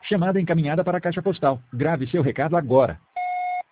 Chamada encaminhada para a caixa postal. Grave seu recado agora.